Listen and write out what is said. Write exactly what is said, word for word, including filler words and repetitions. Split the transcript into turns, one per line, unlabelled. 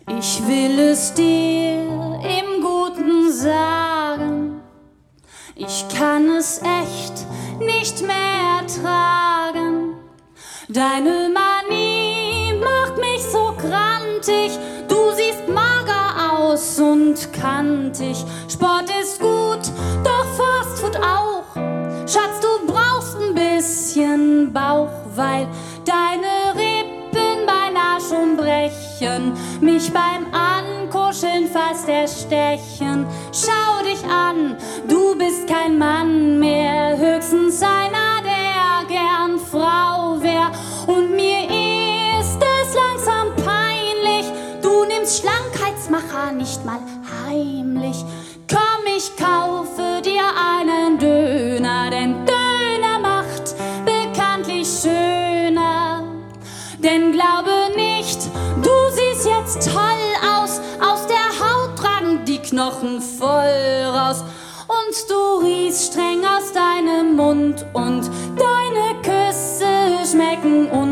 Ich will es dir im Guten sagen, ich kann es echt nicht mehr ertragen. Deine Manie macht mich so grantig, du siehst mager aus und kantig. Sport ist gut, doch Fastfood auch. Schatz, du brauchst ein bisschen Bauch, weil deine Rippen beinahe schon brechen, mich beim Ankuscheln fast erstechen. Schau dich an, du bist kein Mann mehr, höchstens einer, der gern Frau wär. Und mir ist es langsam peinlich, du nimmst Schlankheitsmacher nicht mal heimlich. Komm, ich kaufe dir einen Döner, denn Döner macht bekanntlich schöner. Denn glaube nicht, du siehst jetzt toll aus, aus der Haut ragen die Knochen voll raus. Und du riechst streng aus deinem Mund und deine Küsse schmecken un